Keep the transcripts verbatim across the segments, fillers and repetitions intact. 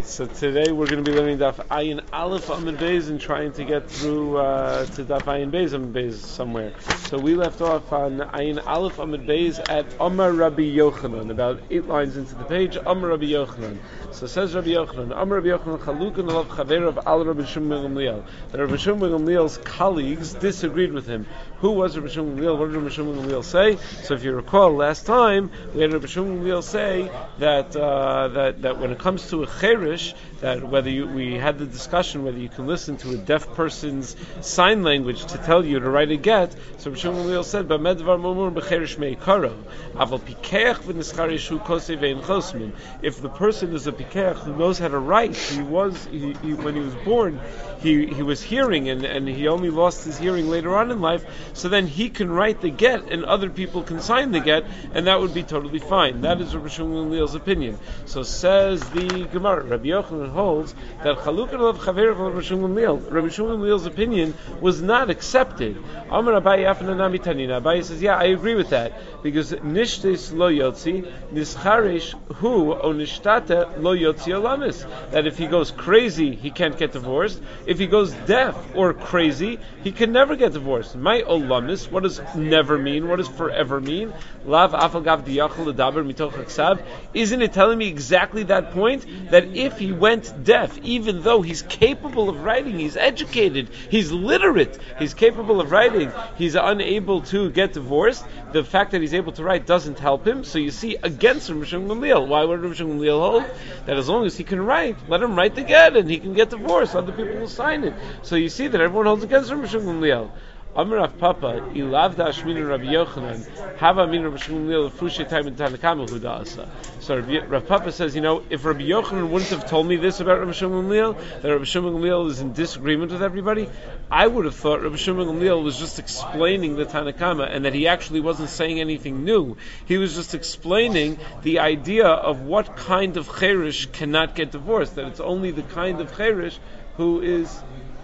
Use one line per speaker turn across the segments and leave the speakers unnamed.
Okay, so today we're going to be learning Daf Ayin Aleph Amud Beis and trying to get through uh, to Daf Ayin Beis Amud Beis somewhere. So we left off on Ayin Aleph Amud Beis at Amar Rabbi Yochanan, about eight lines into the page. Amar Rabbi Yochanan. So says Rabbi Yochanan, Amar Rabbi Yochanan Chalukan Alav Chaver of Al Rabbi Shimon ben Gamliel. That Rabbi Shimon ben Gamliel's colleagues disagreed with him. Who was Rabbi Shimon ben Gamliel? What did Rabbi Shimon ben Gamliel say? So if you recall, last time we had Rabbi Shimon ben Gamliel say that uh, that that when it comes to a cherish, that whether you, we had the discussion whether you can listen to a deaf person's sign language to tell you to write a get. So Rabbi Shimon ben Gamliel said, "B'med dvar mamur b'cherish meikaro, aval pikeach v'nischarish hu kosei ve'in chosmin." If the person is a pikeach who knows how to write, he was he, he, when he was born, he he was hearing, and, and he only lost his hearing later on in life. So then he can write the get, and other people can sign the get, and that would be totally fine. That is Rabbi Shimon ben Gamliel's opinion. So says the Gemara, Rabbi Yochanan holds that Chalukan Alav Chaver of Rabbi Shimon ben Gamliel. Rabbi Shimon ben Gamliel's opinion was not accepted. Amar Abaye Afna Nami Tanina. Abaye says, yeah, I agree with that, because Nishtes lo yotzi nischaresh hu o nishtata lo yotzi olamis. That if he goes crazy, he can't get divorced. If he goes deaf or crazy, he can never get divorced. My olamis, what does never mean? What does forever mean? Lav afal gav diyachol ledaber mitoch haksav. Isn't it telling me exactly that point? That if he went deaf, even though he's capable of writing, he's educated, he's literate, he's capable of writing, he's unable to get divorced, the fact that he's able to write doesn't help him. So you see, against Rabbi Shimon ben Gamliel, why would Rabbi Shimon ben Gamliel hold? That as long as he can write, let him write the get and he can get divorced, other people will sign it. So you see that everyone holds against Rabbi Shimon ben Gamliel. Amar Rav Papa, ilavda ashminu Rabbi Yochanan, hava min Rabbi Shimon ben Gamliel fushe time in Tanakama hudasa. So Rav Papa says, you know, if Rabbi Yochanan wouldn't have told me this about Rabbi Shimon ben Gamliel, that Rabbi Shimon ben Gamliel is in disagreement with everybody, I would have thought Rabbi Shimon ben Gamliel was just explaining the Tanakama and that he actually wasn't saying anything new. He was just explaining the idea of what kind of cherish cannot get divorced, that it's only the kind of cherish who is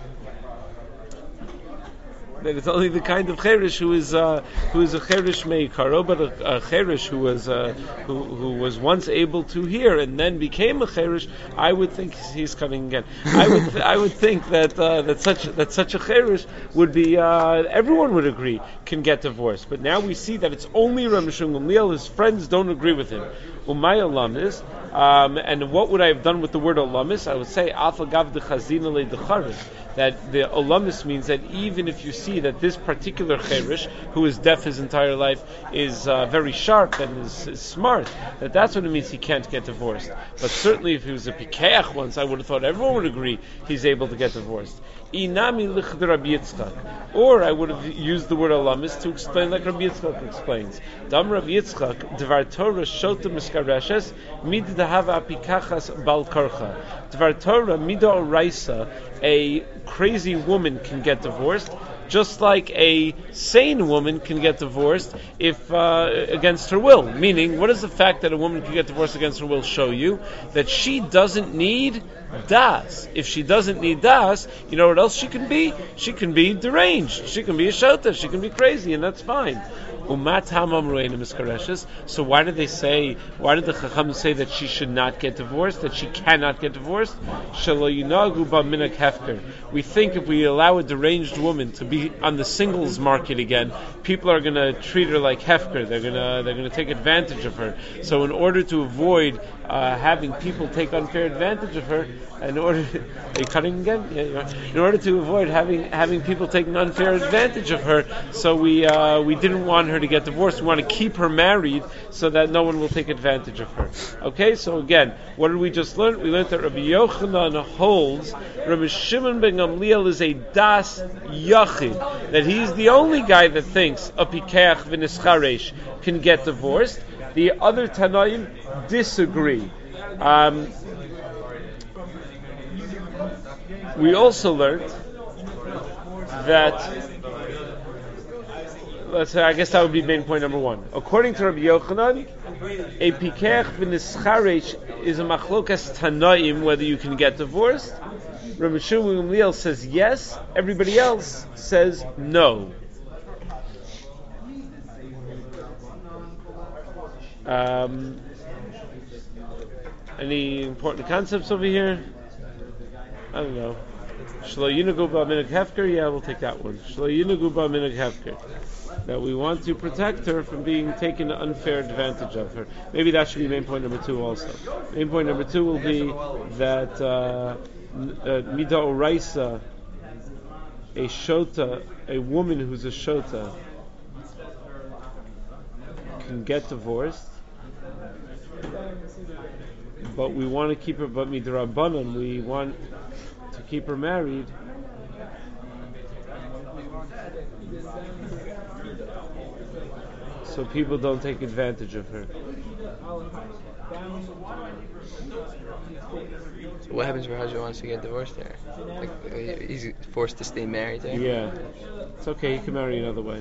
that it's only the kind of cherish who is uh, who is a cherish meikaro, but a, a cherish who was uh, who who was once able to hear and then became a cherish. I would think he's coming again. I would th- I would think that uh, that such that such a cherish would be uh, everyone would agree can get divorced. But now we see that it's only Rabbi Shimon ben Gamliel. His friends don't agree with him. Umay alamis. Um, and what would I have done with the word olamis? I would say alpha gav de chazina le decharis. That the olamis means that even if you see that this particular cherish, who is deaf his entire life, is uh, very sharp and is, is smart, that that's what it means he can't get divorced. But certainly if he was a pikeach once, I would have thought everyone would agree he's able to get divorced. Inami lichd Rabbi Yitzchak. Or I would have used the word olamis to explain like Rabbi Yitzchak explains. Dam Rabbi Yitzchak, Dvar Torah shota miskareshes, mid dahava pikachas bal karcha. Dvar Torah mida oraisa, a crazy woman can get divorced, just like a sane woman can get divorced if uh, against her will. Meaning, what does the fact that a woman can get divorced against her will show you? That she doesn't need das. If she doesn't need das, you know what else she can be? She can be deranged. She can be a shota. She can be crazy, and that's fine. So why did they say, why did the Chacham say that she should not get divorced, that she cannot get divorced? We think if we allow a deranged woman to be on the singles market again, people are going to treat her like hefker. They're going to they're going to take advantage of her. So in order to avoid uh, having people take unfair advantage of her, in order are you cutting again? Yeah, you are. In order to avoid having having people taking unfair advantage of her, so we uh, we didn't want her to get divorced. We want to keep her married so that no one will take advantage of her. Okay, so again, what did we just learn? We learned that Rabbi Yochanan holds Rabbi Shimon ben Gamliel is a das yachid, that he's the only guy that thinks a pikeach v'nischaresh can get divorced. The other Tanaim disagree. Um, we also learned that, let's say, I guess that would be main point number one. According to Rabbi Yochanan, a pikeach v'nischaresh is a machlokas Tanaim whether you can get divorced. Rabbi Shimon ben Gamliel says yes. Everybody else says no. Um, Any important concepts over here? I don't know. Shlo yinagu ba minhag hefker? Yeah, we'll take that one. Shlo yinagu ba minhag hefker. That we want to protect her from being taken unfair advantage of her. Maybe that should be main point number two also. Main point number two will be that uh, Mida Oraisa, a shota, a woman who's a shota, can get divorced, but we want to keep her, but midrabanan, we want to keep her married. So people don't take advantage of her.
So what happens if her husband wants to get divorced there? Like, he's forced to stay married there?
Yeah. It's okay, he can marry another way.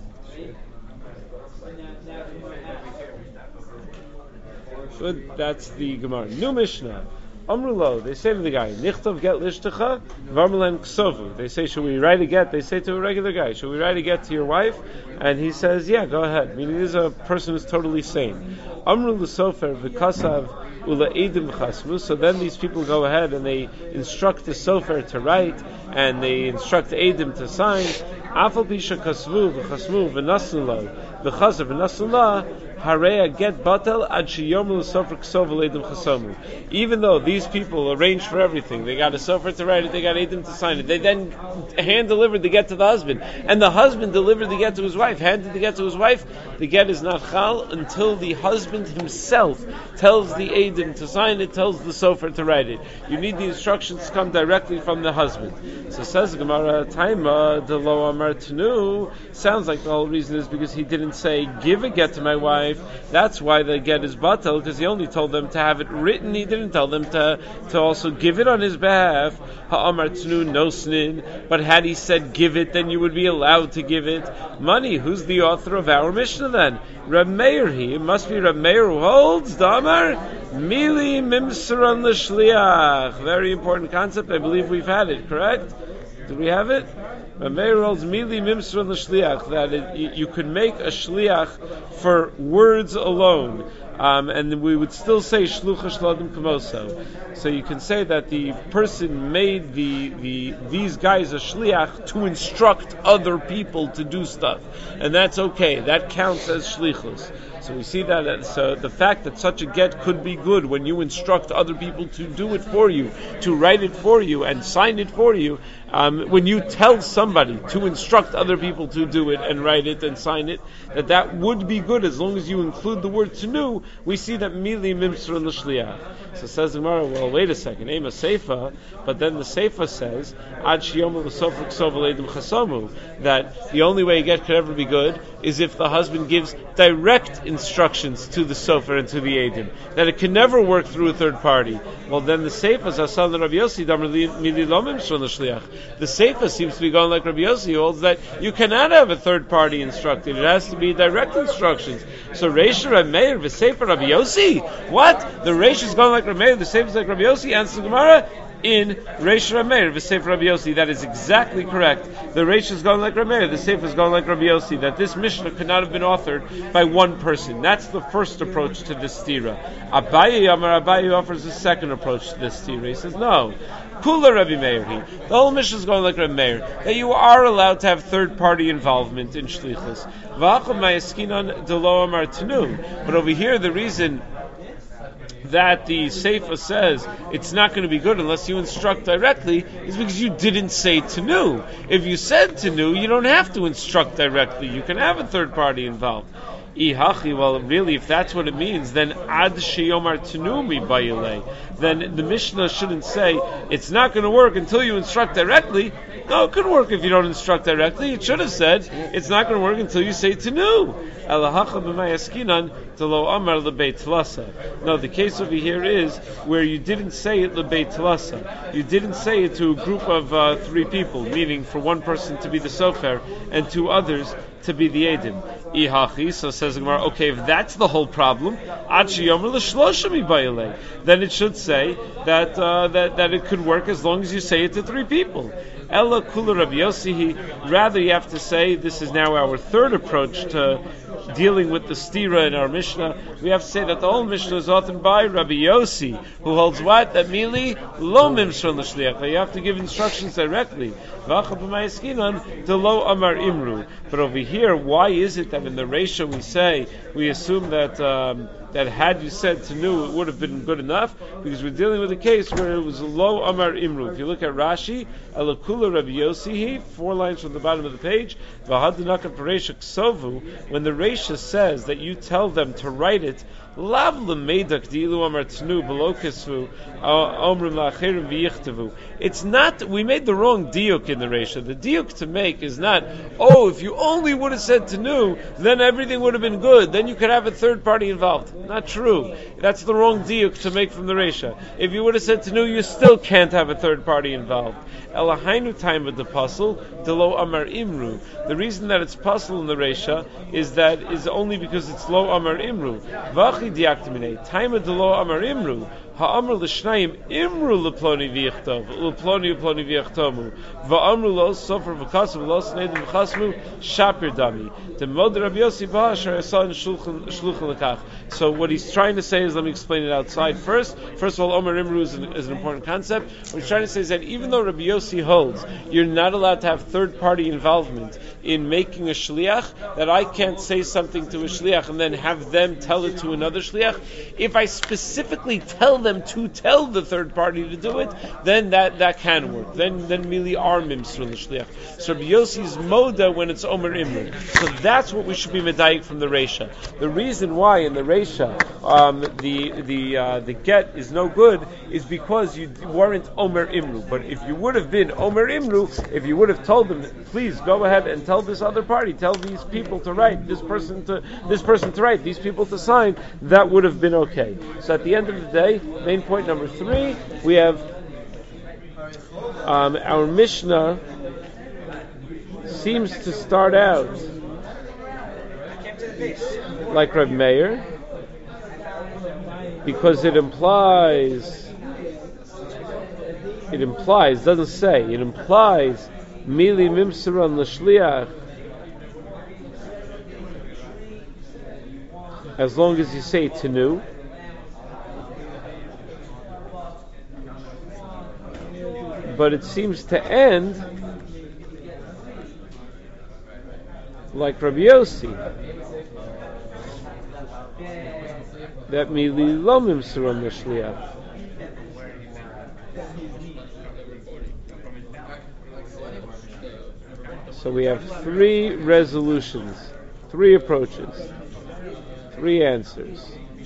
Good, that's the Gemara. New Mishnah. Amrulo, they say to the guy, Nichtov get lishtecha, varmelen ksovu. They say, should we write a get? They say to a regular guy, should we write a get to your wife? And he says, yeah, go ahead. Meaning this is a person who's totally sane. Amru l'sofer v'kasav ula edim chasmu. So then these people go ahead and they instruct the sofer to write, and they instruct the edim to sign. Afal pisha kasvu v'chasmu v'nasu lo v'chasav v'nasu lo. Get batel ad sheyomul sofer ksov leidim chasomu. Even though these people arranged for everything, they got a sofer to write it, they got edim to sign it, they then hand delivered the get to the husband, and the husband delivered the get to his wife, handed the get to his wife. The get is not chal until the husband himself tells the edim to sign it, tells the sofer to write it. You need the instructions to come directly from the husband. So says the Gemara, Taima de lo amar tenu. Sounds like the whole reason is because he didn't say give a get to my wife. That's why the get is batal, because he only told them to have it written. He didn't tell them to to also give it on his behalf. Ha'amar tnu no snin. But had he said give it, then you would be allowed to give it. Money. Who's the author of our Mishnah then? Reb Meir. He it must be Reb Meir who holds Damar Mili Mimsran l'shliach. Very important concept. I believe we've had it. Correct? Do we have it? Reb Meir holds Mili Mimsran l'shliach, that it, you, you could make a shliach for words alone, um, and we would still say shlucha shlodim kamoso. So you can say that the person made the, the these guys a shliach to instruct other people to do stuff, and that's okay. That counts as shlichus. So we see that, so the fact that such a get could be good when you instruct other people to do it for you, to write it for you, and sign it for you. Um, when you tell somebody to instruct other people to do it and write it and sign it, that that would be good as long as you include the word tenu. We see that mili mimsra l'shliach. So says the Gemara, well, wait a second, aim a seifa, but then the seifa says ad shiyomu l'sofer ksov leidim chasomu, that the only way a get could ever be good is if the husband gives direct instructions to the sofer and to the edim, that it can never work through a third party. Well, then the seifa is asal Rabbi Yossi damar mili lo mimsra l'shliach. The seifa seems to be going like Rabbi Yossi holds that you cannot have a third party instructed. It has to be direct instructions. So Reisha Rabbi Meir v'seifa Rabbi Yossi. What? The Reisha is going like Rabbi Meir, the seifa is like Rabbi Yossi. Answer the Gemara in Reisha Rabbi Meir v'seifa Rabbi Yossi. That is exactly correct. The Reisha is going like Rabbi Meir, the seifa is going like Rabbi Yossi. That this Mishnah could not have been authored by one person. That's the first approach to this stira. Abaye Amar Abaye offers a second approach to this stira. He says no. Kula Rabbi Meir. The whole Mishnah is going like Rabbi Meir, that you are allowed to have third-party involvement in shlichus. But over here, the reason that the seifa says it's not going to be good unless you instruct directly is because you didn't say tenu. If you said tenu, you don't have to instruct directly. You can have a third party involved. Ihachi, well, really, if that's what it means, then ad sheyomar tenumi bayilei. Then the Mishnah shouldn't say it's not going to work until you instruct directly. No, it could work if you don't instruct directly. It should have said it's not going to work until you say tenu. Elahacha b'mayaskinan telo amar lebeit lasa. No, the case over here is where you didn't say it lebeit lasa. You didn't say it to a group of uh, three people, meaning for one person to be the sofer and two others to be the edim. Ihachi, so says the Gemara, okay, if that's the whole problem, then it should say that uh, that that it could work as long as you say it to three people. Ella Kula Rabbi Yossi. Rather, you have to say this is now our third approach to dealing with the stira in our Mishnah. We have to say that the whole Mishnah is authored by Rabbi Yossi, who holds what? That merely lo mimshon l'shliach. You have to give instructions directly. To lo amar imru. But over here, why is it that in the Reisha we say, we assume that um, that had you said tenu, it would have been good enough? Because we're dealing with a case where it was lo amar imru. If you look at Rashi, Elakula Rabbi Yossi, four lines from the bottom of the page, v'hadinakat v'reisha ksovu, when the Reisha says that you tell them to write it, lav l'meidak di'ilu amar tenu below kisvu omrim la'achirim v'yichtavu. It's not, we made the wrong diuk in the Reisha. The diuk to make is not, oh, if you only would have said tenu, then everything would have been good. Then you could have a third party involved. Not true. That's the wrong diuk to make from the Reisha. If you would have said tenu, you still can't have a third party involved. Elahainu time of the puzzle, delo amar imru. The reason that it's puzzle in the Reisha is that is only because it's lo amar imru. Vachi diaktimine time of delo amar imru. Ha'amr l'shnayim imru l'ploni v'yichtov l'ploni l'ploni v'yichtomu va'amru lo sofer v'kasim lo snedim v'chasmu shapir dami. The mod Rabbi Yossi ba'ashar esan shluchim l'kach. So what he's trying to say is, let me explain it outside first. First of all, Omer Imru is an, is an important concept. What he's trying to say is that even though Rabbi Yossi holds you're not allowed to have third party involvement in making a shliach, that I can't say something to a shliach and then have them tell it to another shliach. If I specifically tell them to tell the third party to do it, then that, that can work. Then then mili are mimsur l'shliach. So Rabbi Yossi's moda when it's Omer Imru. So that's what we should be medayik from the Reisha. The reason why in the Reisha um, the the uh, the get is no good is because you weren't Omer Imru. But if you would have been Omer Imru, if you would have told them, please go ahead and tell this other party, tell these people to write, this person to this person to write, these people to sign, that would have been okay. So at the end of the day, main point number three, we have um, our Mishnah seems to start out like Reb Meir because it implies it implies doesn't say it implies mili mimsaran l'shliach as long as you say tenu. But it seems to end like Rabbi Yossi, that mili lo mimsaran l'shliach. So we have three resolutions, three approaches, three answers.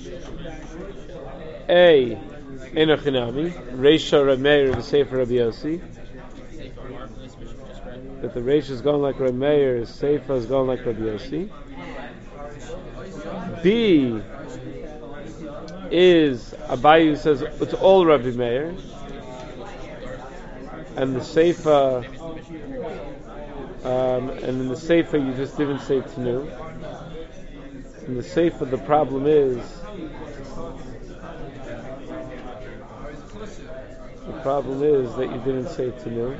A, Enochinami, Reisha Reb Meir of the Sefer Rabbi Yossi. That the Reisha is going like Reb Meir, Sefer is going like Rabbi Yossi. B is Abayu says it's all Rabbi Meir, and the Sefer, um, and in the Sefer you just didn't say Tenu. In the Sefer the problem is the problem is that you didn't say Tenu.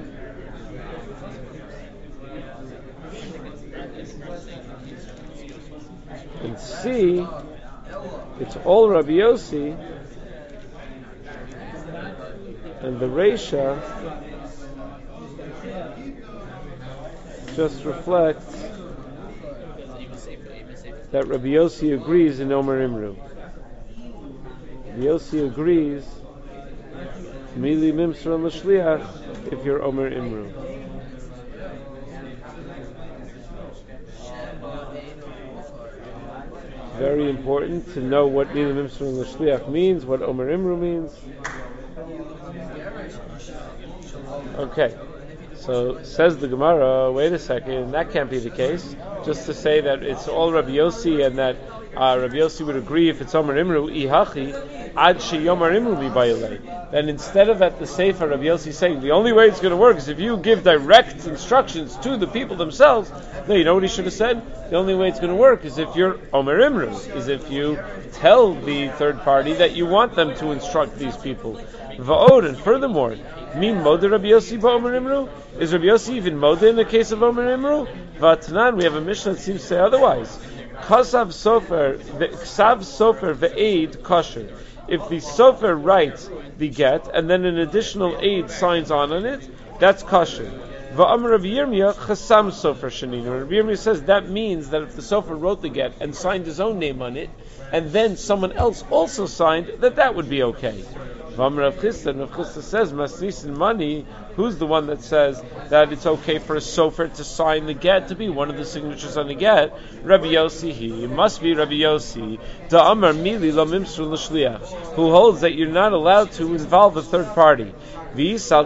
And C, it's all Rabbi Yossi, and the Reisha just reflects that Rabbi Yossi agrees in Omer Imru. Rabbi Yossi agrees Mili Mimsar l'Shliach if you're Omer Imru. Very important to know what Mili Mimsar l'Shliach means, what Omer Imru means. Okay, so says the Gemara, wait a second, that can't be the case. Just to say that it's all Rabbi Yossi and that uh, Rabbi Yossi would agree if it's Omer Imru, ihachi, ad sheyomar imru bi bayilei. Then instead of at the Sefer, Rabbi Yossi is saying the only way it's going to work is if you give direct instructions to the people themselves. No, you know what he should have said? The only way it's going to work is if you're Omer Imru, is if you tell the third party that you want them to instruct these people. Va'od, and furthermore, mean Moda Rabbi Yossi ba'Omer Imru? Is Rabbi Yossi even Moda in the case of Omer Imru? Va'tanan, we have a Mishnah that seems to say otherwise. Kasav Sofer, Ksav Sofer ve'eid kosher. If the Sofer writes the get, and then an additional aid signs on on it, that's kosher. Va'amar Rabbi Yirmiyah chasam sofer shenina. Rabbi Yirmiyah says that means that if the sofer wrote the get and signed his own name on it, and then someone else also signed, that that would be okay. V'amar Rav Chisda, Rav Chisda says masnisin mani. Who's the one that says that it's okay for a sofer to sign the get, to be one of the signatures on the get? Rabbi Yossi, he it must be Rabbi Yossi. Da'amar mili lo mimsru l'shliach, who holds that you're not allowed to involve a third party. Why does it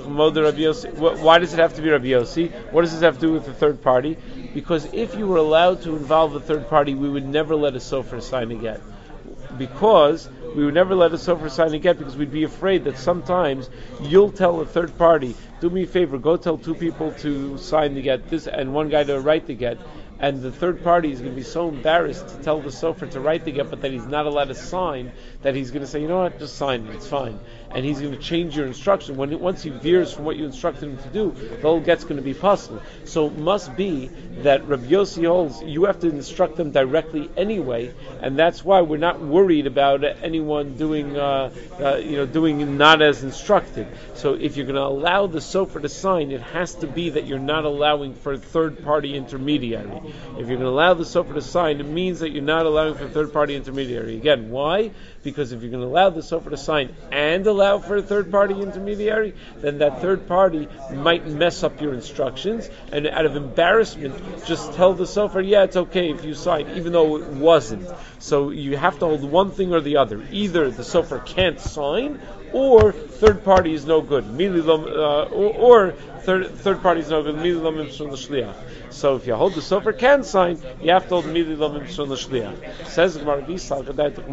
have to be Rabbi Yossi? What does this have to do with the third party? Because if you were allowed to involve a third party, we would never let a sofer sign a get. Because we would never let a sofer sign a get, because we'd be afraid that sometimes you'll tell a third party, do me a favor, go tell two people to sign the get, this and one guy to write the get, and the third party is going to be so embarrassed to tell the sofer to write the get, but that he's not allowed to sign, that he's going to say, you know what, just sign it, it's fine. And he's going to change your instruction. When it, once he veers from what you instructed him to do, the whole get's going to be possible. So it must be that Rabbi Yossi holds you have to instruct them directly anyway, and that's why we're not worried about anyone doing, uh, uh, you know, doing not as instructed. So if you're going to allow the sofer to sign, it has to be that you're not allowing for a third-party intermediary. If you're going to allow the sofer to sign, it means that you're not allowing for a third-party intermediary. Again, why? Because if you're going to allow the sofer to sign and allow for a third-party intermediary, then that third party might mess up your instructions, and out of embarrassment, just tell the sofer, yeah, it's okay if you sign, even though it wasn't. So you have to hold one thing or the other. Either the sofer can't sign, or third party is no good. Uh, or, or third, third party is no good. So if you hold the sofer can sign, you have to hold mili lo mimshon l'shliach. Says Gemara Bisal,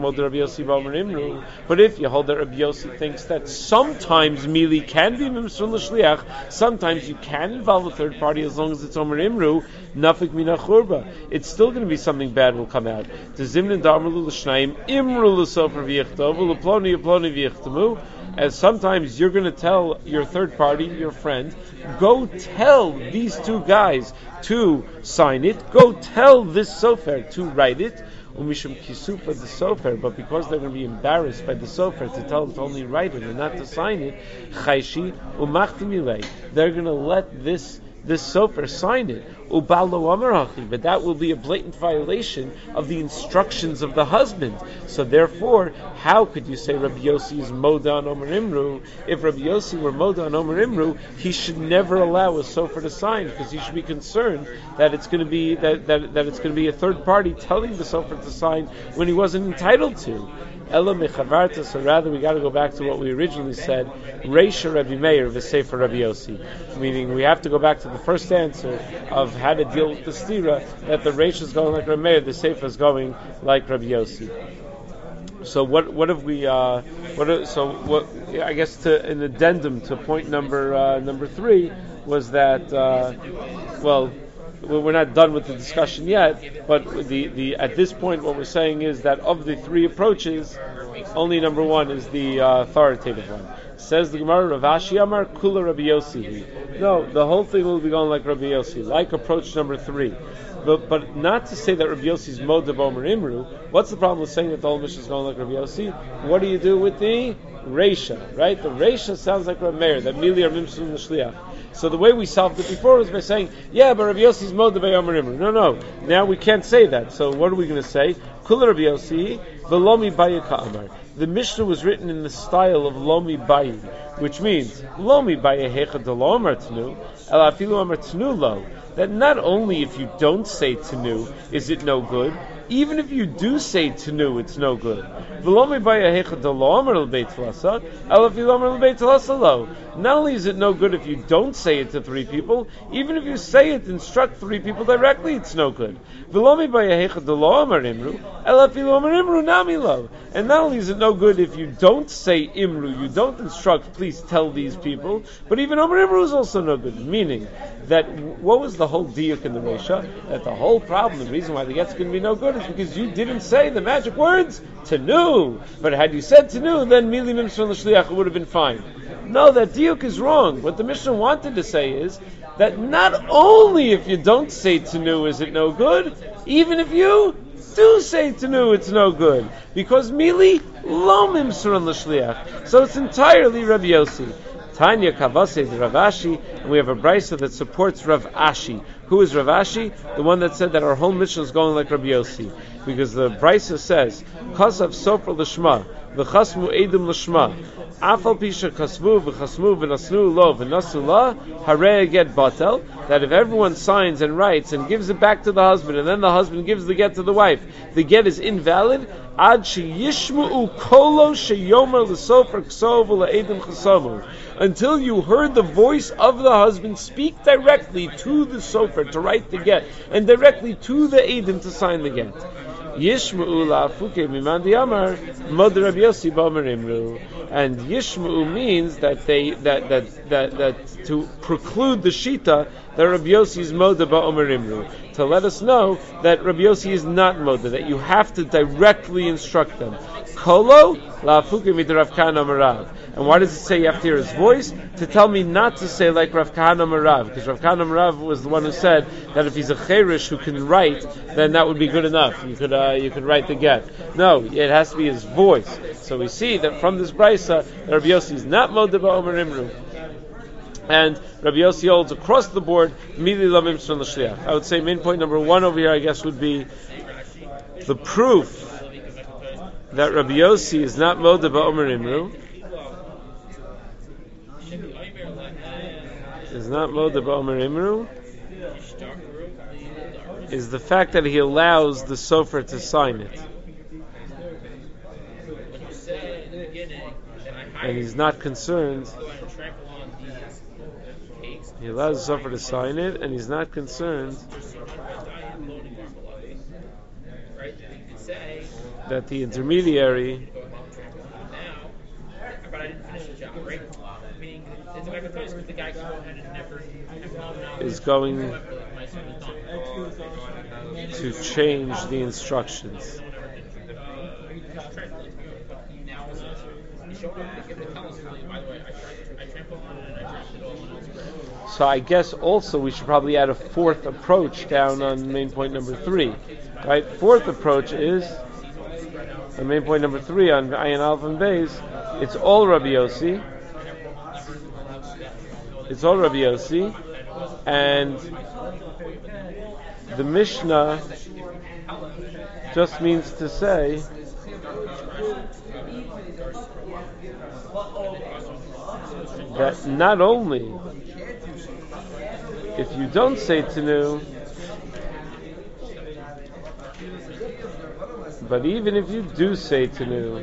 but if you hold that Rabbi Yossi thinks that sometimes mili can be mimshon l'shliach, sometimes you can involve a third party as long as it's Omer Imru, nafik mina churba. It's still going to be something bad will come out. To zimnin da'amru l'shnayim imru l'sofer v'yichtovu l'ploni l'ploni v'yichtamu. As sometimes you're going to tell your third party, your friend, go tell these two guys to sign it, go tell this sofer to write it, umishum kisufa the sofer, but because they're going to be embarrassed by the sofer to tell them to only write it and not to sign it, chayshi umachtimilei, they're going to let this this sofer sign it, ubalo amarachi, but that will be a blatant violation of the instructions of the husband. So therefore, how could you say Rabbi Yossi is moda on Omer Imru? If Rabbi Yossi were moda on Omer Imru, he should never allow a sofer to sign, because he should be concerned that it's going to be that, that, that it's going to be a third party telling the sofer to sign when he wasn't entitled to. Ela mechavarta, so rather we got to go back to what we originally said, Reisha Rabbi Meir v'Sefer Rabbi Yossi, meaning we have to go back to the first answer of how to deal with the stira, that the Reisha is going like Rabbi Meir, the Sefer is going like Rabbi Yossi. So what what have we? Uh, what are, so what? I guess to an addendum to point number uh, number three was that uh, well. We're not done with the discussion yet, but the, the at this point what we're saying is that of the three approaches, only number one is the uh, authoritative one. Says the Gemara, Rav Ashi Amar Kula Rabbi Yossi. No, the whole thing will be going like Rabbi Yossi, like approach number three. But but not to say that Rabbi Yossi's mode of Omer Imru. What's the problem with saying that the whole mission is going like Rabbi Yossi? What do you do with the Reisha, right? The Reisha sounds like Rabbi Meir, that Mili are Mimshun L'Shliach. So the way we solved it before was by saying, yeah, but Rabbi Yossi's mode of Omer Imru. No, no, now we can't say that. So what are we going to say? Kula Rabbi Yossi, V'lomi Baya Ka'amar. The Mishnah was written in the style of Lomi Bayi, which means Lomi Baya Hecha D'Lo Amar Tnu, El Afilu Amar Tnu Lo. That not only if you don't say Tnu is it no good, even if you do say Tnu, it's no good. Not only is it no good if you don't say it to three people, even if you say it, instruct three people directly, it's no good. And not only is it no good if you don't say Imru, you don't instruct, please tell these people, but even Omer Imru is also no good. Meaning that what was the whole diuk in the Reisha? That the whole problem, the reason why the get's going to be no good is because you didn't say the magic words tenu. But had you said tenu, then mili mimsur l'shliach would have been fine. No, that diuk is wrong. What the Mishnah wanted to say is that not only if you don't say tenu is it no good, even if you do say tenu, it's no good. Because mili lo mimsur l'shliach. So it's entirely Rabbi Yossi. Tanya Kavase Rav Ashi, and we have a brisa that supports Rav Ashi. Who is Rav Ashi? The one that said that our whole mission is going like Rabbi Yossi. Because the brisa says, Kasav Sofer L'Shma, V'chasmu Edim L'Shma, Afal Pisha Kasvu, V'chasmu V'nasnu Lo, V'nasu La, Harei Get Batel, that if everyone signs and writes and gives it back to the husband, and then the husband gives the get to the wife, the get is invalid, Ad Sheyishmu'u Kolo Sheyomer L'Sofer Ksov L'Edim Chasamu. Until you heard the voice of the husband speak directly to the sofer to write the get, and directly to the Eidim to sign the get. Yishma'u la'afuke mimandi amar mod Rabbi Yossi b'omer imru. And Yishma'u means that they that that that, that to preclude the shita that Rabbi Yossi is moda b'omer imru, to let us know that Rabbi Yossi is not moda, that you have to directly instruct them. Kolo la'afuke mit Rav Kahana Marav. And why does it say you have to hear his voice? To tell me not to say like Rav Kahana Marav, because Rav Kahana Marav was the one who said that if he's a cherish who can write, then that would be good enough. You could uh, you could write the get. No, it has to be his voice. So we see that from this brisa, Rabbi Yossi is not modeh ba'omer imru. And Rabbi Yossi holds across the board, mili lo mimsur l'shliach. I would say main point number one over here, I guess, would be the proof that Rabbi Yossi is not modeh ba'omer imru. Is not modeh ba'omer imru. Is the fact that he allows the sofer to sign it, and he's not concerned. He allows the sofer to sign it, and he's not concerned that the intermediary is going to change the instructions. So I guess also we should probably add a fourth approach down on main point number three. Right? Fourth approach is on main point number three on Ayin Aleph and Beis. It's all Rabbi Yossi. It's all Rabbi Yossi, and the Mishnah just means to say that not only if you don't say tenu, but even if you do say tenu,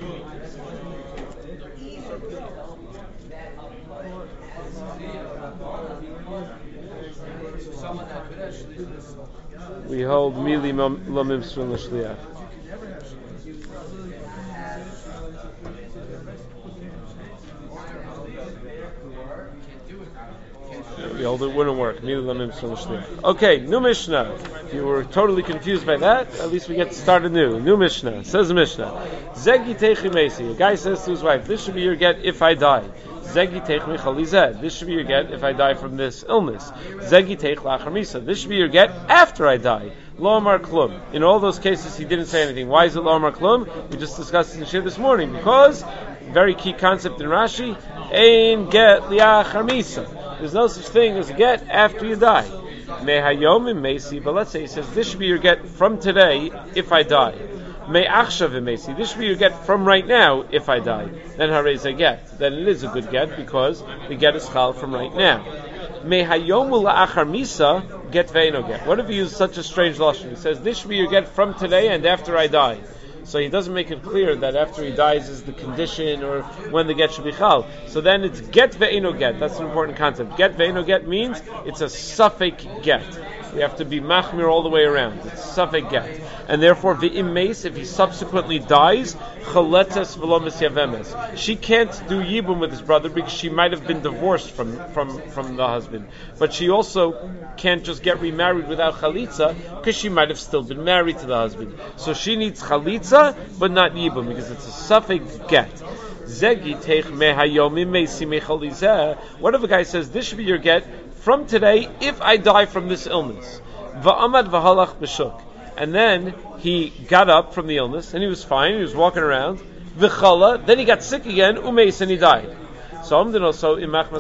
we hold mili lo mimsur l'shliach. We hold it wouldn't work. Mili lo mimsur l'shliach. Okay, new Mishnah. If you were totally confused by that, at least we get to start anew. New Mishnah. Says the Mishnah. Zegi techi meisi. A guy says to his wife, "This should be your get if I die." Zegi teich michalizeh. This should be your get if I die from this illness. Zegi teich lachar misa. This should be your get after I die. Lo amar klum. In all those cases, he didn't say anything. Why is it lo amar klum? We just discussed it in Shir this morning. Because, very key concept in Rashi, ein get liachar misa. There's no such thing as a get after you die. Mehayom im meisi. But let's say he says, this should be your get from today if I die. May achshav imesi. This should be your get from right now if I die. Then harei ze get. Then it is a good get because the get is chal from right now. May hayomu la'achar misa get ve'eno get. What if you use such a strange lashon? He says this should be your get from today and after I die. So he doesn't make it clear that after he dies is the condition or when the get should be chal. So then it's get ve'eno get. That's an important concept. Get ve'eno get means it's a suffix get. We have to be machmir all the way around. It's safek get. And therefore, v'im meis, if he subsequently dies, chaletzes v'lo misyavemes. She can't do yibum with his brother because she might have been divorced from, from, from the husband. But she also can't just get remarried without chalitza because she might have still been married to the husband. So she needs chalitza, but not yibum because it's a safek get. What if a guy says, this should be your get from today if I die from this illness? Va'amad v'halach b'shuk. And then he got up from the illness and he was fine, he was walking around. V'chala, then he got sick again, umeis, and he died. So also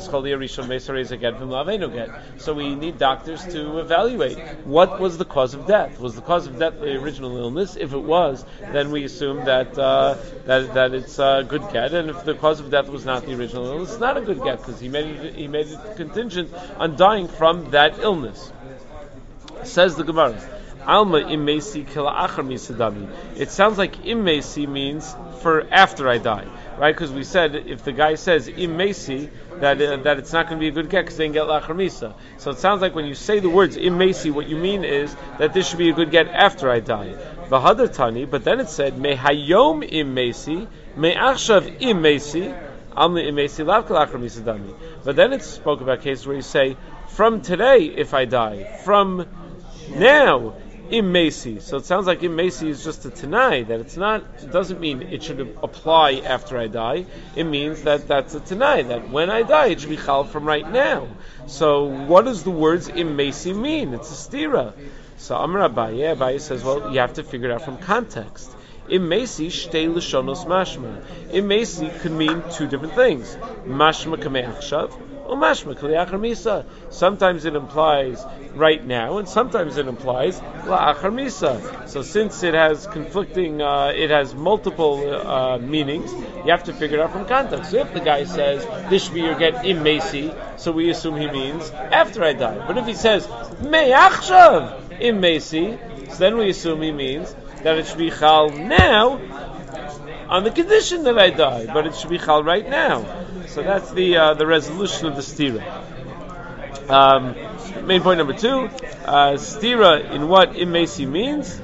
So we need doctors to evaluate what was the cause of death. Was the cause of death the original illness? If it was, then we assume that uh, that that it's a good get. And if the cause of death was not the original illness, it's not a good get because he made it, he made it contingent on dying from that illness. Says the Gemara. Alma imesi kila achar misadami. It sounds like imesi means for after I die, right? Because we said if the guy says imesi, that uh, that it's not going to be a good get because they didn't get lachar misa. So it sounds like when you say the words imesi, what you mean is that this should be a good get after I die. V'hadar tani, but then it said me hayom imesi, me achshav imesi, alma imesi lav kila achar misadami. But then it spoke about cases where you say from today if I die, from now. Imesi. So it sounds like imesi is just a tanai, that it's not, it doesn't mean it should apply after I die. It means that that's a tanai, that when I die it should be chal from right now. So what does the words imesi mean? It's a stira. So Amar Abaye, Abaye says, well, you have to figure it out from context. Imesi shtei lishonos mashma. Imesi could mean two different things. Mashma kamei achshav. Sometimes it implies right now, and sometimes it implies la'achar misa. So since it has conflicting, uh, it has multiple uh, meanings, you have to figure it out from context. So if the guy says, this should be your get imesi, so we assume he means after I die. But if he says, me'achshav imesi, so then we assume he means that it should be chal now, on the condition that I die, but it should be chal right now. So that's the uh, the resolution of the stira. Um, main point number two, uh, stira in what imesi means.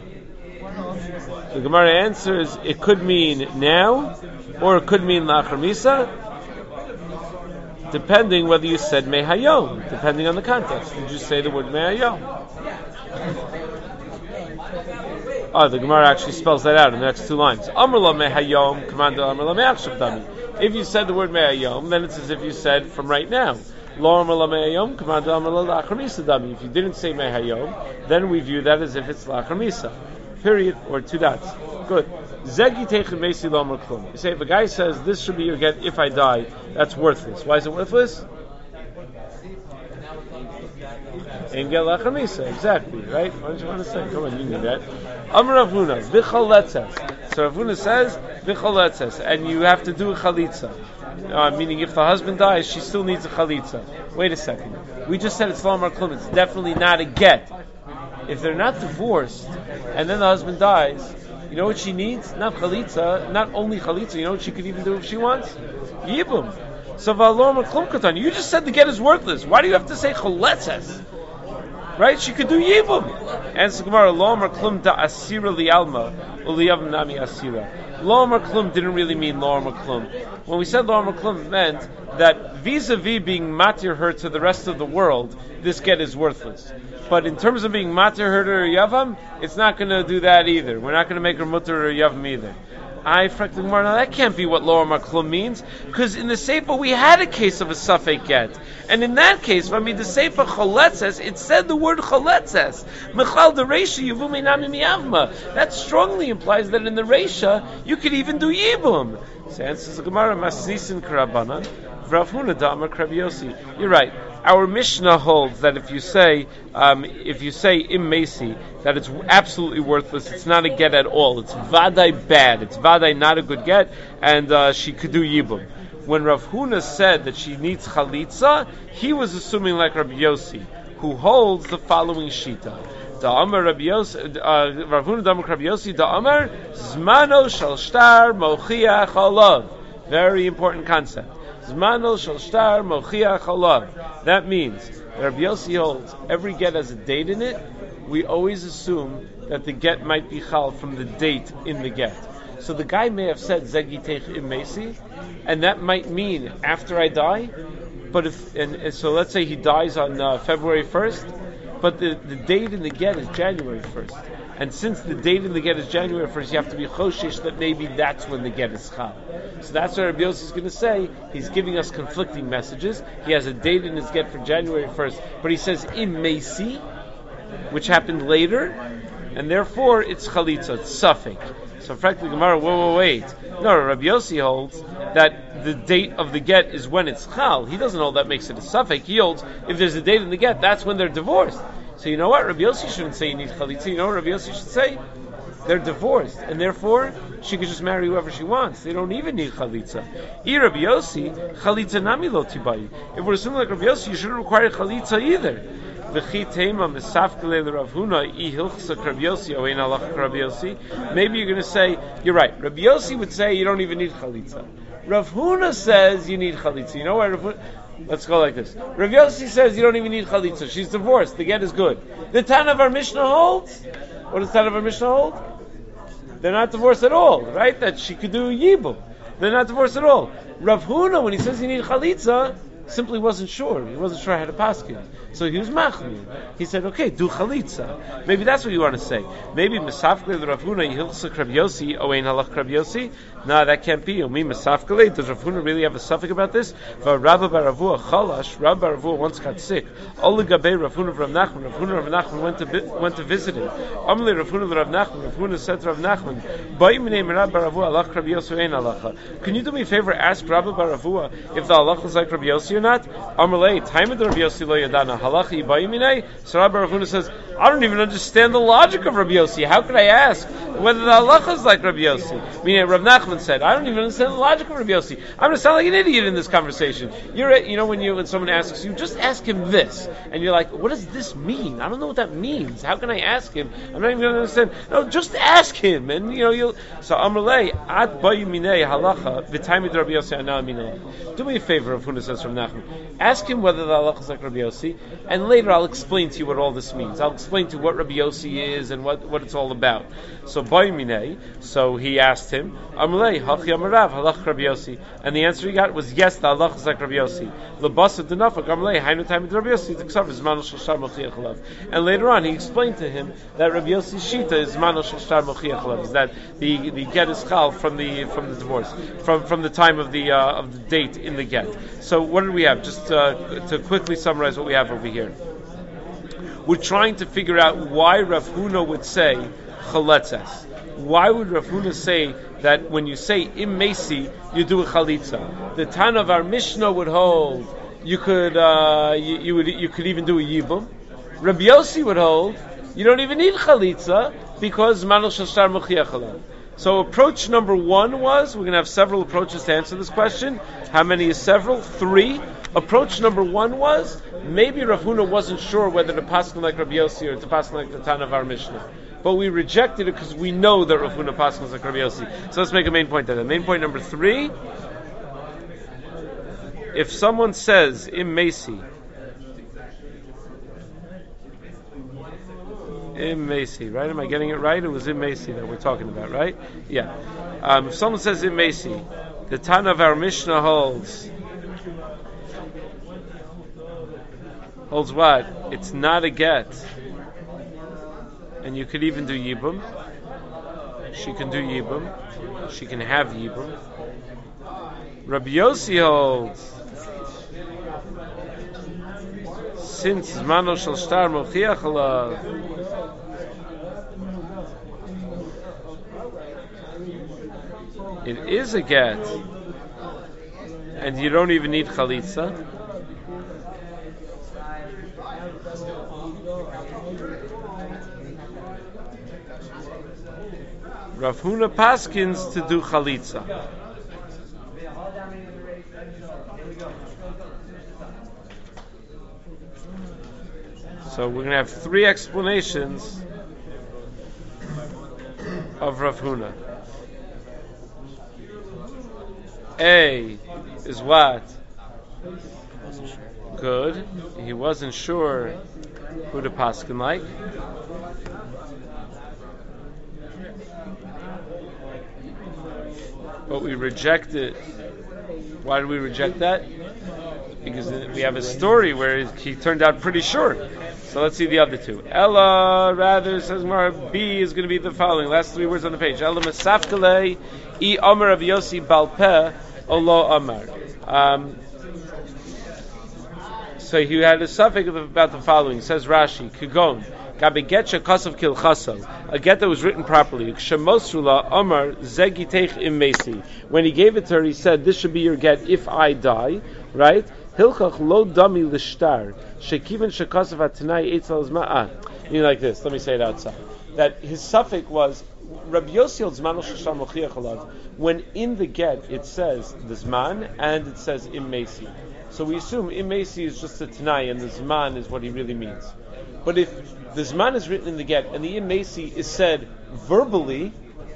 The Gemara answers it could mean now, or it could mean lachar misa, depending whether you said mehayom, depending on the context. Did you say the word mehayom? Oh, the Gemara actually spells that out in the next two lines. Amar la mehayom, commando amar la me'achshav dami. If you said the word me'ayom, then it's as if you said from right now. Lo amar la me'ayom, commando amar la lachar misa dami. If you didn't say me'ayom, then we view that as if it's lachar misa. Period, or two dots. Good. Zegi teichem meisi lo amar klum. You say if a guy says this should be your get if I die, that's worthless. Why is it worthless? And get lachar misa, exactly, right? What did you want to say? Come on, you knew that. Amar Rav Huna, v'chol letzes. So Rav Huna says, v'chol letzes, and you have to do a chalitza. Uh, meaning if the husband dies, she still needs a chalitza. Wait a second. We just said it's lo amar klum. It's definitely not a get. If they're not divorced, and then the husband dies, you know what she needs? Not chalitza, not only chalitza, you know what she could even do if she wants? Yibum. So v'lo amar klum katan. You just said the get is worthless. Why do you have to say choletzes? Right? She could do yibum. And so Gemara, lo amar klum da asira lialma, uliyav nami asira. Lo amar klum didn't really mean lo amar klum. When we said lo amar klum, it meant that vis-a-vis being matir her to the rest of the world, this get is worthless. But in terms of being matir her to her yavam, it's not going to do that either. We're not going to make her mutter or yavam either. I frankly the Gemara, now that can't be what lo amar klum means, because in the Sefer we had a case of a safek get. And in that case, I mean the Sefer choletzes, it said the word choletzes. Mechal the reisha yivu meinami miyavma. That strongly implies that in the reisha you could even do yibum. So answers the Gemara, masnisin karabanan, Rav Huna da'amar Rav Yossi. You're right. Our Mishnah holds that if you say um, if you say imesi, that it's absolutely worthless. It's not a get at all. It's vaday bad. It's vaday not a good get, and uh, she could do yibum. When Rav Huna said that she needs chalitza, he was assuming like Rabbi Yossi, who holds the following shita. Da'amar Rabbi Yossi, Rav Huna da'amar Rabbi Yossi, Da'amar zmano shal shtar mochiach olav. Very important concept. Zmanol shel shtar mochiach halav. That means that Rabbi Yossi holds every get has a date in it. We always assume that the get might be chal from the date in the get. So the guy may have said Zegitech im Mesi, and that might mean after I die. But if and, and so let's say he dies on uh, February first, but the, the date in the get is January first. And since the date in the get is January first, you have to be choshish that maybe that's when the get is chal. So that's what Rabbi Yossi is going to say. He's giving us conflicting messages. He has a date in his get for January first, but he says im Mesi, which happened later, and therefore it's chalitza, it's suffix. So frankly, Gemara, whoa, whoa, wait. No, Rabbi Yossi holds that the date of the get is when it's chal. He doesn't hold that makes it a suffix. He holds if there's a date in the get, that's when they're divorced. So you know what? Rabbi Yossi shouldn't say you need chalitza. You know what Rabbi Yossi should say? They're divorced, and therefore she could just marry whoever she wants. They don't even need chalitza. I Rabbi Yossi, chalitza nami lo tibai. If we're assuming like Rabbi Yossi, you shouldn't require chalitza either. Maybe you're going to say, you're right. Rabbi Yossi would say you don't even need chalitza. Rav Huna says you need chalitza. You know why Rav Huna? Let's go like this. Rav Yossi says you don't even need chalitza. She's divorced. The get is good. The Tana of our Mishnah holds. What does the Tana of our Mishnah hold? They're not divorced at all, right? That she could do yibum. They're not divorced at all. Rav Huna, when he says you need chalitza, simply wasn't sure. He wasn't sure how to paskin. So he was machmir. He said, okay, do chalitza. Maybe that's what you want to say. Maybe Mesafkele the Rav Huna Yihilsa Rav Yossi Oein Halach Rav Yossi. No, that can't be. Umi Mesafkele. Does Rav Huna really have a suffix about this? Rabba Baravua Chalash. Rabba Baravua once got sick. Oligabe Rav Huna Rav Nachman. Rav Huna Rav Nachman went to went to visit him. Amli Rav Huna Rav Nachman. Rav Huna said to Rav Nachman, Ba'imnei Rabba Baravua Halach Rav Yossi Oein Halacha. Can you do me a favor? Ask Rabba Baravua if the halach is like Rav Yossi or not. Amalei time of the Rav Yossi lo yadana halachi ba'imnei. So Rabbi Rav Huna says, I don't even understand the logic of Rabbi Yossi. How could I ask whether the halacha is like Rabbi Yossi? Meaning Rav Nachman said, I don't even understand the logic of Rabbi Yossi. I'm going to sound like an idiot in this conversation. You're, you know, when you when someone asks you, just ask him this, and you're like, what does this mean? I don't know what that means. How can I ask him? I'm not even going to understand. No, just ask him, and you know you'll. So Amalei at ba'imnei halacha v'taimid Rabbi Yossi ana minah. Do me a favor, Rav Huna says from Nachman. Ask him whether the halacha is like Rabbi Yossi, and later I'll explain to you what all this means. I'll explain to you what Rabbi Yossi is and what, what it's all about. So Ba'imine, so he asked him, Amalei, Hachi Amarav, halach Rabbi Yossi. And the answer he got was, yes, the halacha is like Rabbi Yossi. Lebasa denafak, Amalei, Hainu time Rabbi Yossi, T'ksav, Zman Shal Mochiach Alav. And later on he explained to him that Rabbi Yossi's shita is Zman Shal Mochiach Alav, is that the, the get is chal from the from the divorce, from from the time of the uh, of the date in the get. So what did we have? Just uh, to quickly summarize what we have over here. We're trying to figure out why Rav Huna would say chaletzes. Why would Rav Huna say that when you say im mesi, you do a chalitza? The Tana of our Mishnah would hold you could uh, you, you would you could even do a yibum. Rabbi Yossi would hold you don't even need chalitza because manol shel shtar mochiach alav. So approach number one was, we're going to have several approaches to answer this question. How many is several? Three. Approach number one was, maybe Rav Huna wasn't sure whether to paskin like Rabbi Yossi or to paskin like the Tana of our Mishnah. But we rejected it because we know that Rav Huna paskins like Rabbi Yossi. So let's make a main point of that. Main point number three, if someone says, im mesi, Im Mesi, right? Am I getting it right? It was Im Mesi that we're talking about, right? Yeah. Um, if someone says Im Mesi, the Tana of our Mishnah holds holds what? It's not a get, and you could even do yibum. She can do yibum. She can have yibum. Rabbi Yossi holds, since Zmano shel shtar mochiach alav, it is a get, and you don't even need chalitza. Rav Huna paskins to do chalitza. So we're going to have three explanations of Rav Huna. A is what? Good. He wasn't sure who to paskin like. But we reject it. Why do we reject that? Because we have a story where he turned out pretty sure. So let's see the other two. Ella, rather, says Mar, B is going to be the following. Last three words on the page. Ella Mesafkale, I Omer of Yossi Balpeh, Olo Amar. Um, so he had a suffix about the following. Says Rashi, Kugon. Gabegetcha kasav kilchaso, a get that was written properly. Kshemosrula Omar zegiteich im mesi. When he gave it to her, he said, "This should be your get if I die." Right? Hilchach lo dami lishtar shekiven shekasav atanai eitzel zma'ah. Meaning like this. Let me say it outside. That his suffix was Rabbi Yossi Zman Shashar Mochiach Alav. When in the get it says the zman and it says im mesi. So we assume im mesi is just a tanai and the zman is what he really means. But if the Zman is written in the get and the Imesi is said verbally,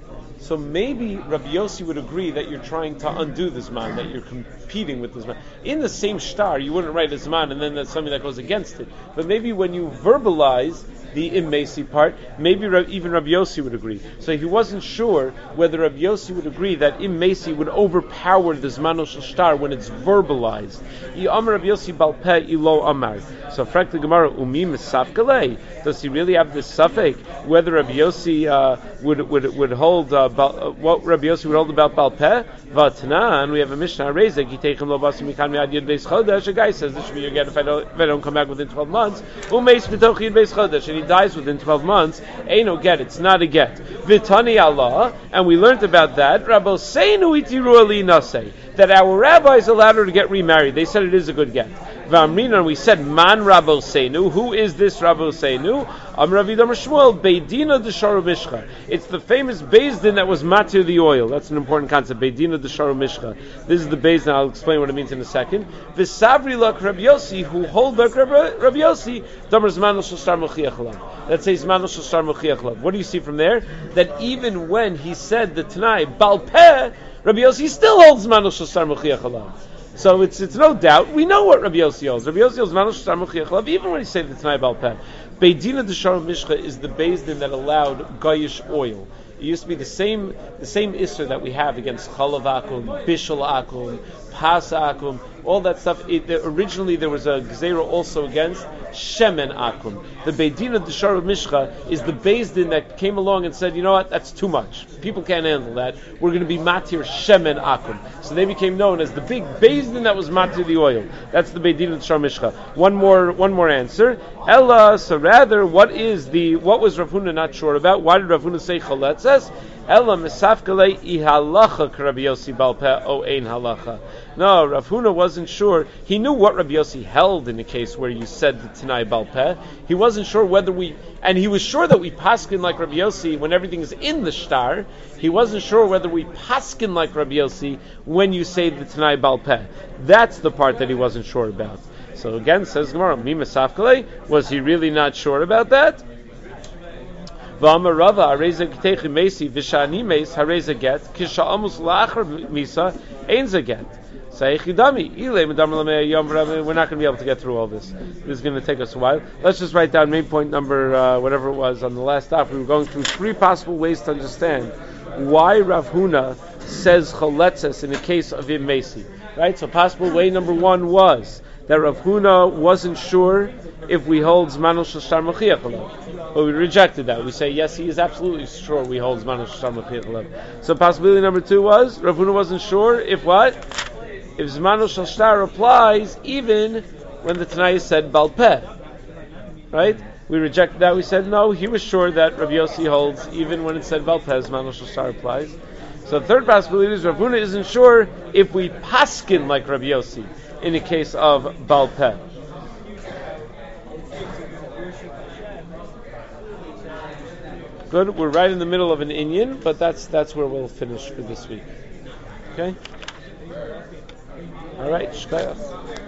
so maybe Rabbi Yossi would agree that you're trying to undo the Zman, that you're competing with the Zman. In the same star, you wouldn't write a Zman and then there's something that goes against it. But maybe when you verbalize the Imesi part, maybe even Rabbi Yossi would agree. So he wasn't sure whether Rabbi Yossi would agree that Imesi would overpower the Zmano Shel Shtar when it's verbalized. I Amar Rabbi Yossi Balpeh Ilo Amar. So frak the Gemara, Umi Misafkalei. Does he really have this suffix? Whether Rabbi Yossi uh, would would would hold uh, Bal, uh, what Rabbi Yossi would hold about Balpeh? Vatnan. We have a Mishnah Rezek. He take him lo basim mikan miad yud beis chodesh. A guy says this should be your get if I don't if I don't come back within twelve months. Umeis b'toch yud beis chodesh. And he dies within twelve months. Ain't no get. It's not a get. Vitani Allah. And we learned about that. Rabbi Seinu itiru ali nasei. That our rabbis allowed her to get remarried. They said it is a good get. V'amrina, we said man Rabbi Seinu. Who is this Rabbi Seinu? Am Rav Yidam Shmuel Beidina Desharu Mishcha. It's the famous Beis Din that was matir the oil. That's an important concept. Beidina Desharu Mishcha. This is the Beis Din. I'll explain what it means in a second. V'savri lak Rabbi Yossi, who hold back Rabbi Yossi. Damar Zman Shel Shtar Mochiach Lav. That says Zman Shel Shtar Mochiach Lav. What do you see from there? That even when he said the Tanai Balpeh, Rabbi Yossi still holds Zman Shel Shtar Mochiach Lav. So it's it's no doubt. We know what Rabbi Yossi holds. Rabbi Yossi holds Zman Shel Shtar Mochiach Lav, even when he said the Tanai Balpeh. Beidina Desharu Mishcha is the Beis Din that allowed Goyish oil. It used to be the same the same Isser that we have against Chalav Akum, Bishul Akum, Pas Akum, all that stuff. It, the, originally there was a Gzeira also against Shemen Akum. The Beidina Desharu Mishcha is the Beis Din that came along and said, you know what, that's too much. People can't handle that. We're going to be Matir Shemen Akum. So they became known as the big Beis Din that was Matir the oil. That's the Beidina Desharu Mishcha. One more one more answer. Ella, so rather, what is the, what was Rav Huna not sure about? Why did Rav Huna say Chaletzes? Ella Mesafkale ihalacha Rabbi Yossi Balpeh o ein halacha. No, Rav Huna wasn't sure. He knew what Rabbi Yossi held in the case where you said the Tanai Balpeh. He wasn't sure whether we, and he was sure that we paskin like Rabbi Yossi when everything is in the shtar. He wasn't sure whether we paskin like Rabbi Yossi when you say the Tanai Balpeh. That's the part that he wasn't sure about. So again, says Gemara, Mi Mesafkale, was he really not sure about that? V'amar Rava, hareza giteich mesi v'shani mes hareza get kisha amos la'achar misa einza get. Sayechidami ilay medam lamei yom Rava. We're not going to be able to get through all this. This is going to take us a while. Let's just write down main point number uh, whatever it was on the last stop. We were going through three possible ways to understand why Rav Huna says chaletzes in the case of im mesi. Right. So possible way number one was that Rav Huna wasn't sure if we hold Zman Shel Shtar Mochiach Lav. But we rejected that. We say, yes, he is absolutely sure we hold Zman Shel Shtar Mochiach Lav. So possibility number two was, Rav Huna wasn't sure if what? If Zman Shel Shtar applies even when the Tanai said Balpeh. Right? We rejected that. We said, no, he was sure that Rav Yossi holds even when it said Balpeh, Zman Shel Shtar applies. So the third possibility is Rav Huna isn't sure if we paskin like Rav Yossi in the case of Balpeh. Good. We're right in the middle of an inyan, but that's that's where we'll finish for this week. Okay. All right. Shkayach.